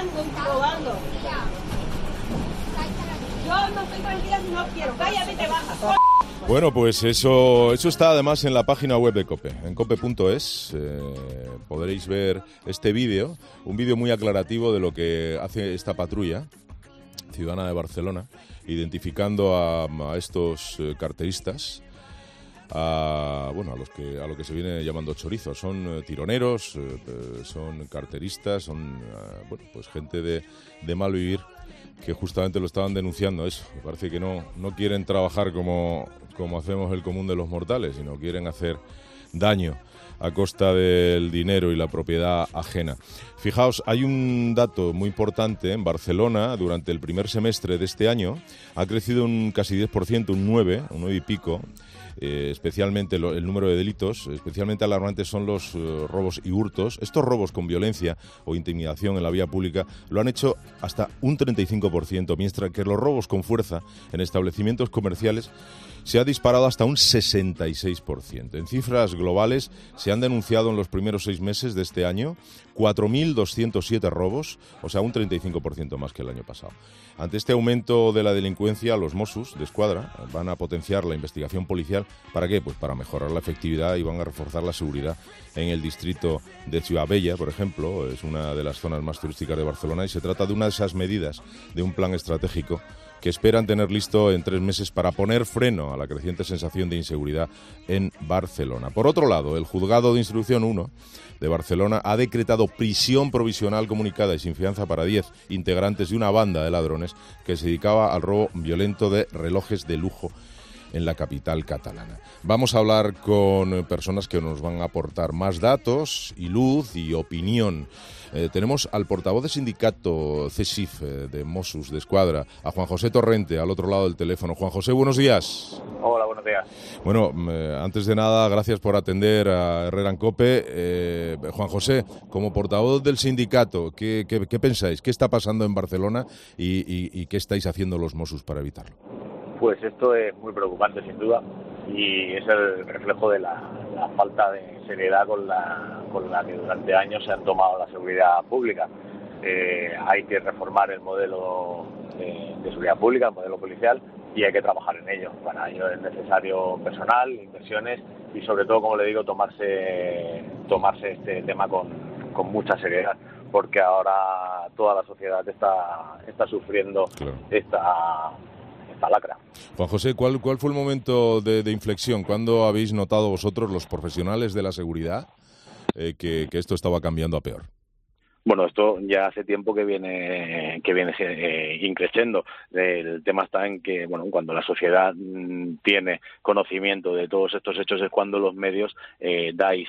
robando y robando. Yo no estoy tranquila si no quiero. Cállate y te bajas. Bueno, pues eso está además en la página web de COPE, en cope.es. Podréis ver este vídeo, un vídeo muy aclarativo de lo que hace esta patrulla ciudadana de Barcelona, identificando a estos carteristas, a lo que se viene llamando chorizos. Son tironeros, son carteristas, son pues gente de mal vivir, que justamente lo estaban denunciando eso. Me parece que no quieren trabajar como hacemos el común de los mortales, sino quieren hacer daño a costa del dinero y la propiedad ajena. Fijaos, hay un dato muy importante. En Barcelona, durante el primer semestre de este año, ha crecido un casi 10%, un 9 y pico. Especialmente el número de delitos, especialmente alarmantes son los robos y hurtos. Estos robos con violencia o intimidación en la vía pública lo han hecho hasta un 35%, mientras que los robos con fuerza en establecimientos comerciales se ha disparado hasta un 66%. En cifras globales se han denunciado en los primeros 6 meses de este año 4.207 robos, o sea, un 35% más que el año pasado. Ante este aumento de la delincuencia, los Mossos d'Esquadra van a potenciar la investigación policial. ¿Para qué? Pues para mejorar la efectividad, y van a reforzar la seguridad en el distrito de Ciudad Bella, por ejemplo. Es una de las zonas más turísticas de Barcelona y se trata de una de esas medidas de un plan estratégico que esperan tener listo en 3 meses para poner freno a la creciente sensación de inseguridad en Barcelona. Por otro lado, el Juzgado de Instrucción 1 de Barcelona ha decretado prisión provisional comunicada y sin fianza para 10 integrantes de una banda de ladrones que se dedicaba al robo violento de relojes de lujo en la capital catalana. Vamos a hablar con personas que nos van a aportar más datos y luz y opinión. Tenemos al portavoz del sindicato CESIF de Mossos d'Esquadra, a Juan José Torrente, al otro lado del teléfono. Juan José, buenos días. Hola, buenos días. Bueno, antes de nada, gracias por atender a Herrera en COPE. Juan José, como portavoz del sindicato, ¿qué pensáis? ¿Qué está pasando en Barcelona y qué estáis haciendo los Mossos para evitarlo? Pues esto es muy preocupante, sin duda, y es el reflejo de la falta de seriedad con la que durante años se han tomado la seguridad pública. Hay que reformar el modelo de seguridad pública, el modelo policial, y hay que trabajar en ello. Para ello es necesario personal, inversiones y, sobre todo, como le digo, tomarse este tema con mucha seriedad, porque ahora toda la sociedad está sufriendo esta lacra. Juan José, ¿cuál fue el momento de inflexión? ¿Cuándo habéis notado vosotros, los profesionales de la seguridad, que esto estaba cambiando a peor? Bueno, esto ya hace tiempo que viene increciendo. El tema está en que, cuando la sociedad tiene conocimiento de todos estos hechos es cuando los medios dais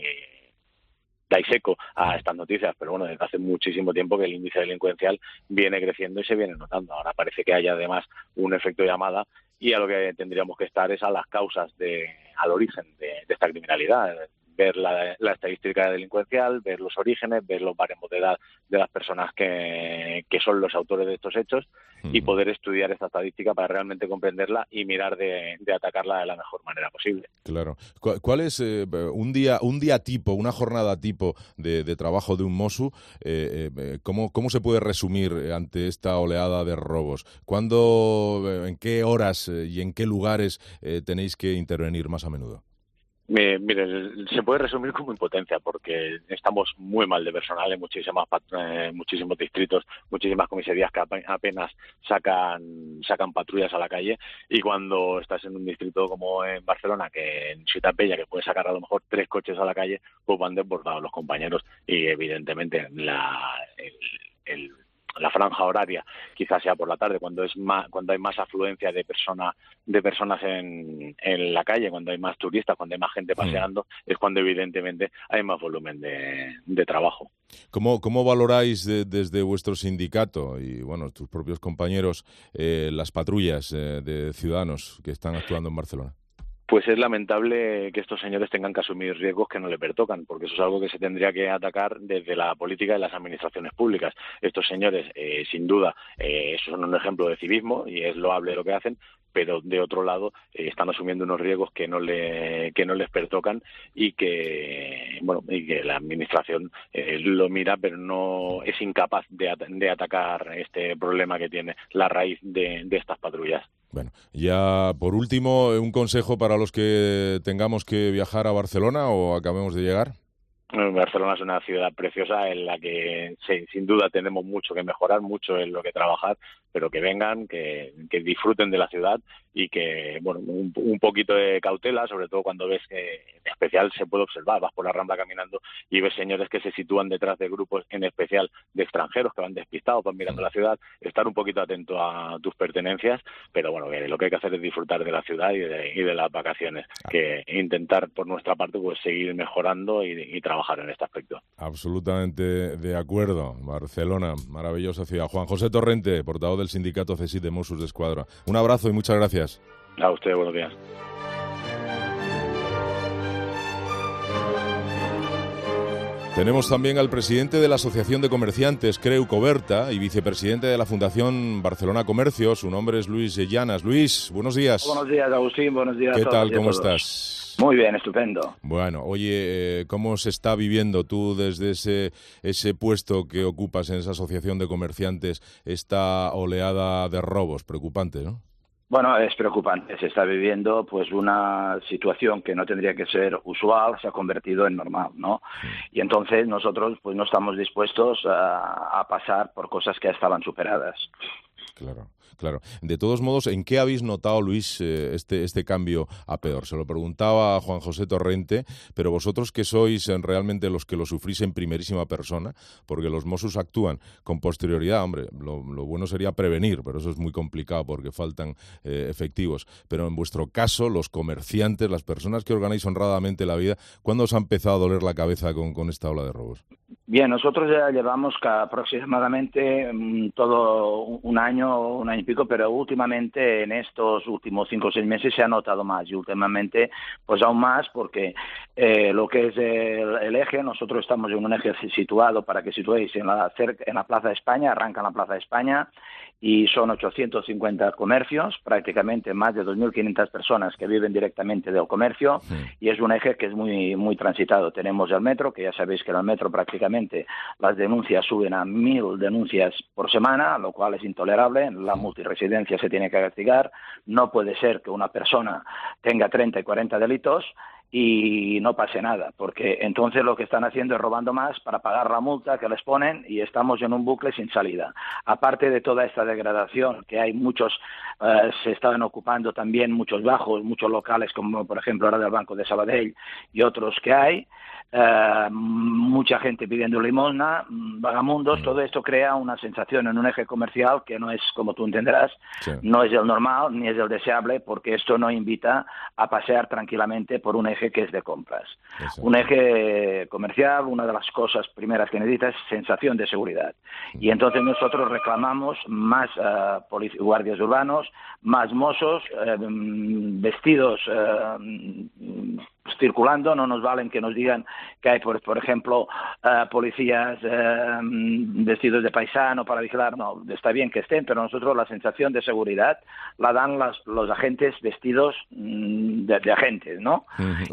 eco a estas noticias, pero desde hace muchísimo tiempo que el índice delincuencial viene creciendo y se viene notando. Ahora parece que hay además un efecto llamada, y a lo que tendríamos que estar es a las causas, al origen de esta criminalidad. Ver la estadística delincuencial, ver los orígenes, ver los baremos de edad de las personas que son los autores de estos hechos, y poder estudiar esta estadística para realmente comprenderla y mirar de atacarla de la mejor manera posible. Claro. ¿Cuál es un día tipo, una jornada tipo de trabajo de un Mossu? ¿Cómo se puede resumir ante esta oleada de robos? ¿En qué horas y en qué lugares tenéis que intervenir más a menudo? Mire, se puede resumir como impotencia, porque estamos muy mal de personal en muchísimos distritos, muchísimas comisarías que apenas sacan patrullas a la calle, y cuando estás en un distrito como en Barcelona, que en Ciutat Bella, que puede sacar a lo mejor 3 coches a la calle, pues van desbordados los compañeros, y evidentemente la franja horaria quizás sea por la tarde, cuando hay más afluencia de personas en la calle, cuando hay más turistas, cuando hay más gente paseando, es cuando evidentemente hay más volumen de trabajo. ¿Cómo valoráis desde vuestro sindicato y tus propios compañeros las patrullas de ciudadanos que están actuando en Barcelona? Pues es lamentable que estos señores tengan que asumir riesgos que no le pertocan, porque eso es algo que se tendría que atacar desde la política y las administraciones públicas. Estos señores, sin duda, son un ejemplo de civismo y es loable lo que hacen, pero de otro lado están asumiendo unos riesgos que no les pertocan y que la administración lo mira, pero no es incapaz de atacar este problema que tiene la raíz de estas patrullas. Bueno, ya por último, un consejo para los que tengamos que viajar a Barcelona o acabemos de llegar. Barcelona es una ciudad preciosa en la que sin duda tenemos mucho que mejorar, mucho en lo que trabajar, pero que vengan, que disfruten de la ciudad y que, un poquito de cautela, sobre todo cuando ves que en especial se puede observar, vas por la Rambla caminando y ves señores que se sitúan detrás de grupos, en especial de extranjeros que van despistados, van mirando la ciudad, estar un poquito atento a tus pertenencias, pero que lo que hay que hacer es disfrutar de la ciudad y de las vacaciones, que intentar por nuestra parte pues seguir mejorando y trabajar en este aspecto. Absolutamente de acuerdo. Barcelona, maravillosa ciudad. Juan José Torrente, portavoz del sindicato CSIC de Mossos d'Esquadra. Un abrazo y muchas gracias. A usted, buenos días. Tenemos también al presidente de la Asociación de Comerciantes, Creu Coberta, y vicepresidente de la Fundación Barcelona Comercio. Su nombre es Luis Llanas. Luis, buenos días. Buenos días, Agustín. Buenos días a todos. ¿Qué tal? ¿Cómo estás? Muy bien, estupendo. Bueno, oye, ¿cómo se está viviendo tú desde ese puesto que ocupas en esa Asociación de Comerciantes esta oleada de robos? Preocupante, ¿no? Bueno, es preocupante. Se está viviendo pues una situación que no tendría que ser usual, se ha convertido en normal, ¿no? Sí. Y entonces nosotros pues no estamos dispuestos a pasar por cosas que ya estaban superadas. Claro. Claro. De todos modos, ¿en qué habéis notado, Luis, este cambio a peor? Se lo preguntaba a Juan José Torrente, pero vosotros que sois realmente los que lo sufrís en primerísima persona, porque los Mossos actúan con posterioridad, hombre, lo bueno sería prevenir, pero eso es muy complicado porque faltan efectivos. Pero en vuestro caso, los comerciantes, las personas que organáis honradamente la vida, ¿cuándo os ha empezado a doler la cabeza con esta ola de robos? Bien, nosotros ya llevamos aproximadamente todo un año y pico, pero últimamente en estos últimos 5 o 6 meses se ha notado más y últimamente pues aún más porque lo que es el eje, nosotros estamos en un eje situado, para que situéis, en la Plaza de España, arranca en la Plaza de España y son 850 comercios, prácticamente más de 2.500 personas que viven directamente del comercio, y es un eje que es muy, muy transitado. Tenemos el metro, que ya sabéis que en el metro prácticamente las denuncias suben a 1.000 denuncias por semana, lo cual es intolerable. La multiresidencia se tiene que castigar. No puede ser que una persona tenga 30 y 40 delitos y no pase nada, porque entonces lo que están haciendo es robando más para pagar la multa que les ponen y estamos en un bucle sin salida. Aparte de toda esta degradación, que hay muchos, se estaban ocupando también muchos bajos, muchos locales, como por ejemplo ahora del Banco de Sabadell y otros que hay, mucha gente pidiendo limosna, vagamundos, todo esto crea una sensación en un eje comercial que no es, como tú entenderás, no es el normal ni es el deseable, porque esto no invita a pasear tranquilamente por un eje que es de compras. Un eje comercial, una de las cosas primeras que necesita es sensación de seguridad. Y entonces nosotros reclamamos más guardias urbanos, más mozos, vestidos circulando. No nos valen que nos digan que hay, por ejemplo, policías vestidos de paisano para vigilar. No, está bien que estén, pero nosotros la sensación de seguridad la dan los agentes vestidos de agentes, ¿no?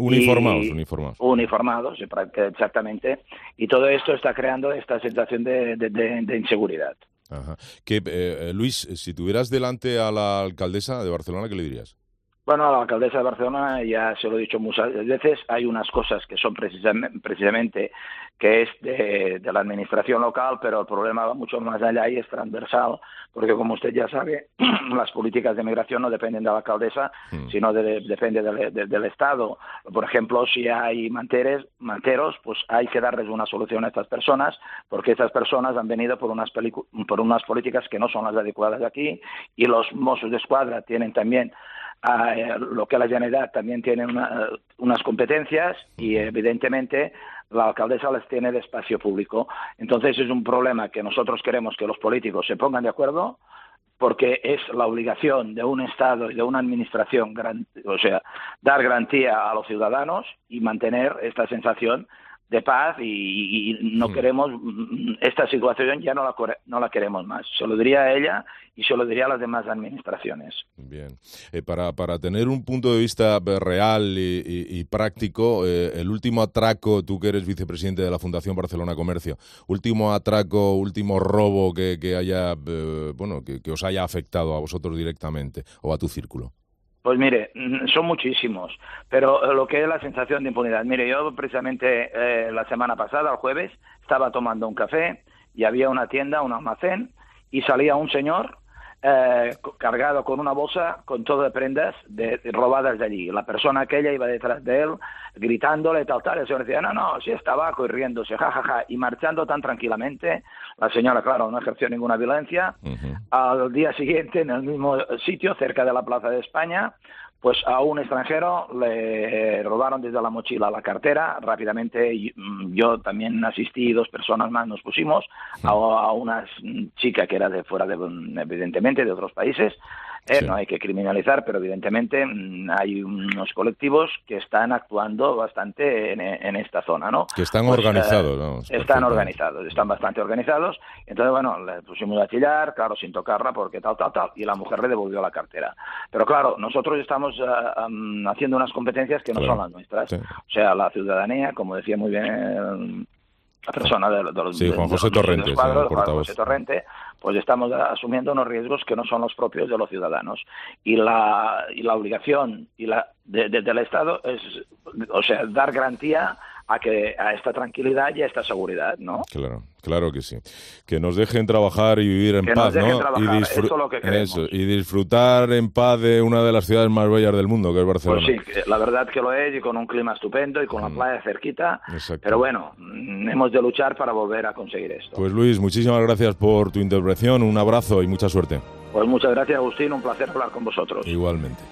Uniformados, exactamente. Y todo esto está creando esta sensación de inseguridad. Ajá. Luis, si tuvieras delante a la alcaldesa de Barcelona, ¿qué le dirías? Bueno, a la alcaldesa de Barcelona ya se lo he dicho muchas veces, hay unas cosas que son precisamente que es de la administración local, pero el problema va mucho más allá y es transversal, porque como usted ya sabe, las políticas de migración no dependen de la alcaldesa, sino depende del Estado. Por ejemplo, si hay manteros, pues hay que darles una solución a estas personas, porque estas personas han venido por unas políticas que no son las adecuadas aquí, y los Mossos d'Esquadra tienen también lo que la Generalitat también tiene unas competencias y evidentemente la alcaldesa les tiene de espacio público. Entonces es un problema que nosotros queremos que los políticos se pongan de acuerdo porque es la obligación de un Estado y de una administración, dar garantía a los ciudadanos y mantener esta sensación de paz y no queremos esta situación, ya no la queremos más. Se lo diría a ella y se lo diría a las demás administraciones. Bien. Para tener un punto de vista real y práctico, el último atraco, tú que eres vicepresidente de la Fundación Barcelona Comercio, último atraco, último robo que haya, que os haya afectado a vosotros directamente o a tu círculo. Pues mire, son muchísimos, pero lo que es la sensación de impunidad. Mire, yo precisamente la semana pasada, el jueves, estaba tomando un café y había una tienda, un almacén, y salía un señor cargado con una bolsa con todo de prendas robadas de allí. La persona aquella iba detrás de él gritándole tal. El señor decía, no, si es tabaco, y riéndose, jajaja, y marchando tan tranquilamente. La señora, claro, no ejerció ninguna violencia. Al día siguiente, en el mismo sitio, cerca de la Plaza de España, pues a un extranjero le robaron desde la mochila la cartera. Rápidamente yo también asistí, 2 personas más nos pusimos, a una chica que era de fuera, evidentemente, de otros países. Sí. No hay que criminalizar, pero evidentemente hay unos colectivos que están actuando bastante en esta zona, ¿no? Que están organizados, ¿no? Están organizados, están bastante organizados. Entonces, bueno, le pusimos a chillar, claro, sin tocarla, porque tal, y la mujer le devolvió la cartera. Pero claro, nosotros estamos haciendo unas competencias que no son las nuestras. Sí. O sea, la ciudadanía, como decía muy bien la persona de los Juan José Torrente, Juan José Torrente, pues estamos asumiendo unos riesgos que no son los propios de los ciudadanos. Y la obligación del Estado es, dar garantía a esta tranquilidad y a esta seguridad, ¿no? Claro que sí. Que nos dejen trabajar y vivir en paz, ¿no? Eso es lo que queremos. Y disfrutar en paz de una de las ciudades más bellas del mundo, que es Barcelona. Pues sí, la verdad que lo es, y con un clima estupendo y con la playa cerquita. Exacto. Pero bueno, hemos de luchar para volver a conseguir esto. Pues Luis, muchísimas gracias por tu intervención, un abrazo y mucha suerte. Pues muchas gracias, Agustín, un placer hablar con vosotros. Igualmente.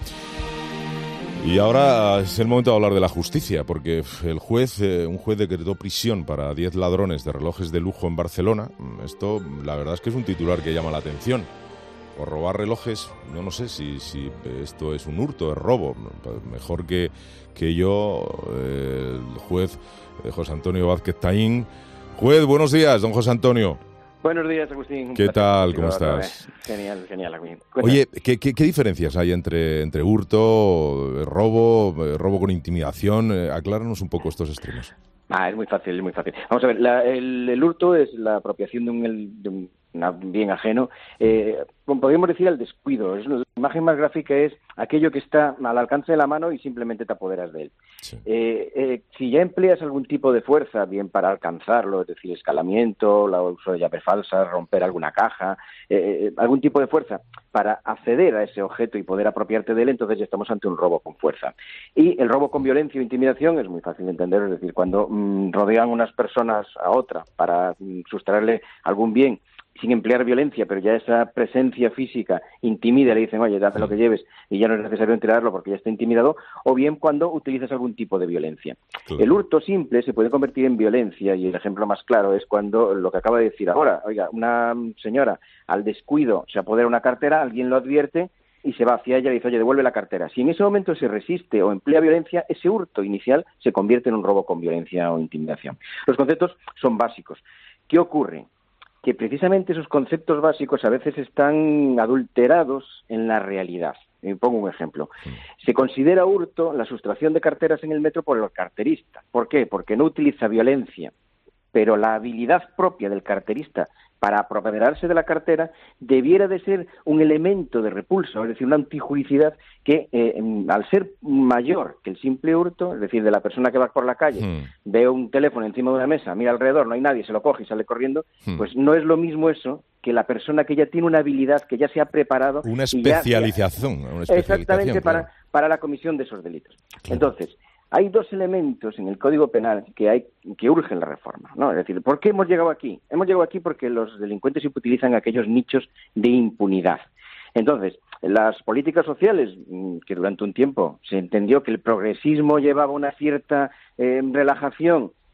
Y ahora es el momento de hablar de la justicia, porque un juez decretó prisión para 10 ladrones de relojes de lujo en Barcelona. Esto, la verdad es que es un titular que llama la atención. Por robar relojes, yo no sé si esto es un hurto, es robo. Mejor que yo, el juez José Antonio Vázquez Taín. Juez, buenos días, don José Antonio. Buenos días, Agustín. ¿Qué tal? ¿Cómo estás? Genial, Agustín. Oye, ¿qué diferencias hay entre hurto, robo con intimidación? Acláranos un poco estos extremos. Es muy fácil. Vamos a ver, el hurto es la apropiación de un bien ajeno. Podríamos decir el descuido. La imagen más gráfica es aquello que está al alcance de la mano y simplemente te apoderas de él. Sí. Si ya empleas algún tipo de fuerza, bien para alcanzarlo, es decir, escalamiento, el uso de llaves falsas, romper alguna caja, algún tipo de fuerza para acceder a ese objeto y poder apropiarte de él, entonces ya estamos ante un robo con fuerza. Y el robo con violencia o intimidación es muy fácil de entender, es decir, cuando rodean unas personas a otra para sustraerle algún bien, sin emplear violencia, pero ya esa presencia física intimida, le dicen, oye, dame lo que lleves, y ya no es necesario entregarlo porque ya está intimidado, o bien cuando utilizas algún tipo de violencia. Claro. El hurto simple se puede convertir en violencia, y el ejemplo más claro es cuando lo que acaba de decir ahora, oiga, una señora al descuido se apodera una cartera, alguien lo advierte y se va hacia ella y dice, oye, devuelve la cartera. Si en ese momento se resiste o emplea violencia, ese hurto inicial se convierte en un robo con violencia o intimidación. Los conceptos son básicos. ¿Qué ocurre? Que precisamente esos conceptos básicos a veces están adulterados en la realidad. Me pongo un ejemplo. Se considera hurto la sustracción de carteras en el metro por el carterista. ¿Por qué? Porque no utiliza violencia, pero la habilidad propia del carterista para apoderarse de la cartera debiera de ser un elemento de repulso, es decir, una antijuricidad que, al ser mayor que el simple hurto, es decir, de la persona que va por la calle, ve un teléfono encima de una mesa, mira alrededor, no hay nadie, se lo coge y sale corriendo, pues no es lo mismo eso que la persona que ya tiene una habilidad, que ya se ha preparado. Una especialización. Exactamente, claro. para la comisión de esos delitos. Claro. Entonces, hay 2 elementos en el Código Penal que urgen la reforma, ¿no? Es decir, ¿por qué hemos llegado aquí? Hemos llegado aquí porque los delincuentes utilizan aquellos nichos de impunidad. Entonces, las políticas sociales, que durante un tiempo se entendió que el progresismo llevaba una cierta relajación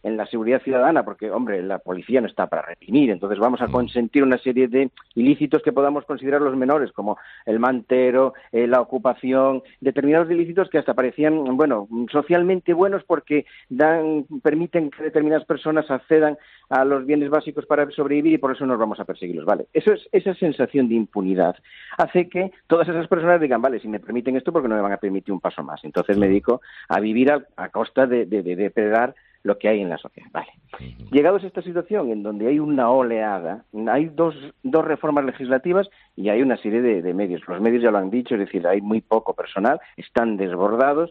en la seguridad ciudadana, porque, hombre, la policía no está para reprimir, entonces vamos a consentir una serie de ilícitos que podamos considerar los menores, como el mantero, la ocupación, determinados ilícitos que hasta parecían, bueno, socialmente buenos porque permiten que determinadas personas accedan a los bienes básicos para sobrevivir y por eso nos vamos a perseguirlos, ¿vale? Esa sensación de impunidad hace que todas esas personas digan, vale, si me permiten esto, porque no me van a permitir un paso más. Entonces me dedico a vivir a costa de depredar lo que hay en la sociedad. Vale. Llegados a esta situación en donde hay una oleada, hay dos reformas legislativas y hay una serie de medios. Los medios ya lo han dicho, es decir, hay muy poco personal, están desbordados.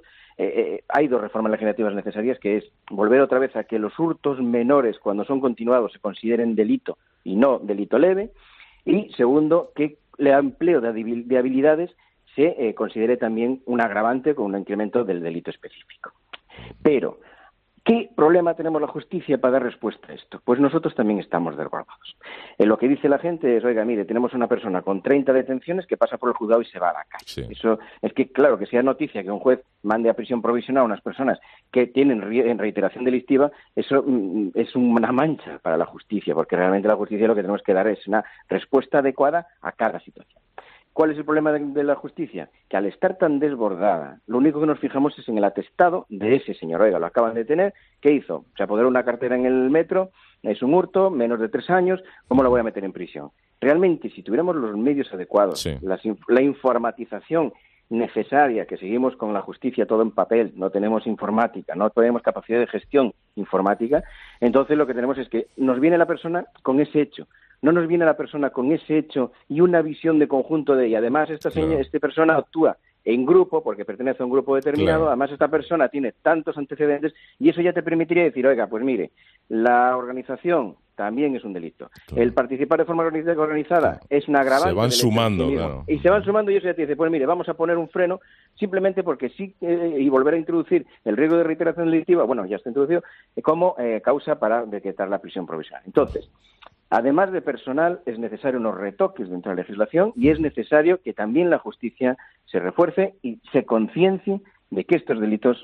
Hay 2 reformas legislativas necesarias, que es volver otra vez a que los hurtos menores, cuando son continuados, se consideren delito y no delito leve. Y segundo, que el empleo de habilidades se considere también un agravante con un incremento del delito específico. Pero, ¿qué problema tenemos la justicia para dar respuesta a esto? Pues nosotros también estamos desbordados. Lo que dice la gente es, oiga, mire, tenemos una persona con 30 detenciones que pasa por el juzgado y se va a la calle. Sí. Eso es que, claro, que sea noticia que un juez mande a prisión provisional a unas personas que tienen en reiteración delictiva, eso es una mancha para la justicia, porque realmente la justicia lo que tenemos que dar es una respuesta adecuada a cada situación. ¿Cuál es el problema de la justicia? Que al estar tan desbordada, lo único que nos fijamos es en el atestado de ese señor. Oiga, lo acaban de detener. ¿Qué hizo? Se apoderó una cartera en el metro, es un hurto, menos de 3 años, ¿cómo lo voy a meter en prisión? Realmente, si tuviéramos los medios adecuados, sí, la informatización necesaria, que seguimos con la justicia todo en papel, no tenemos informática, no tenemos capacidad de gestión informática, entonces lo que tenemos es que nos viene la persona con ese hecho. No nos viene la persona con ese hecho y una visión de conjunto de ella. Además, esta persona actúa en grupo porque pertenece a un grupo determinado. Claro. Además, esta persona tiene tantos antecedentes y eso ya te permitiría decir, oiga, pues mire, la organización también es un delito. Claro. El participar de forma organizada es un agravante. Se van sumando, claro. Y se van sumando y eso ya te dice, pues mire, vamos a poner un freno simplemente porque sí, y volver a introducir el riesgo de reiteración delictiva, bueno, ya está introducido, como causa para decretar la prisión provisional. Entonces, además de personal, es necesario unos retoques dentro de la legislación y es necesario que también la justicia se refuerce y se conciencie de que estos delitos,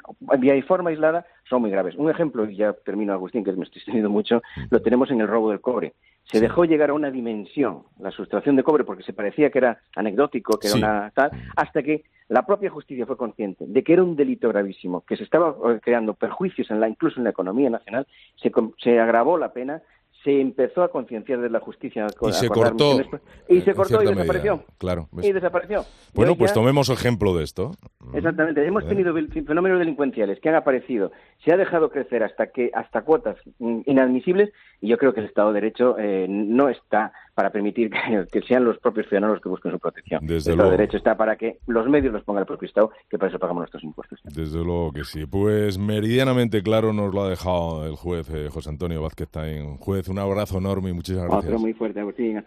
de forma aislada, son muy graves. Un ejemplo, y ya termino, Agustín, que me estoy extendiendo mucho, lo tenemos en el robo del cobre. Se dejó llegar a una dimensión, la sustracción de cobre, porque se parecía que era anecdótico, que era una tal, hasta que la propia justicia fue consciente de que era un delito gravísimo, que se estaba creando perjuicios incluso en la economía nacional, se agravó la pena, se empezó a concienciar de la justicia. Y se cortó. Y se cortó y desapareció. Medida. Claro. Y desapareció. Bueno, pues tomemos ejemplo de esto. Exactamente. Hemos tenido fenómenos delincuenciales que han aparecido. Se ha dejado crecer hasta cuotas inadmisibles y yo creo que el Estado de Derecho no está para permitir que sean los propios ciudadanos los que busquen su protección. Desde el Estado de Derecho está para que los medios los ponga el propio Estado, que para eso pagamos nuestros impuestos. Desde luego que sí. Pues meridianamente claro nos lo ha dejado el juez José Antonio Vázquez Taín. Juez, un abrazo enorme y muchas gracias. Otro muy fuerte, Agustín.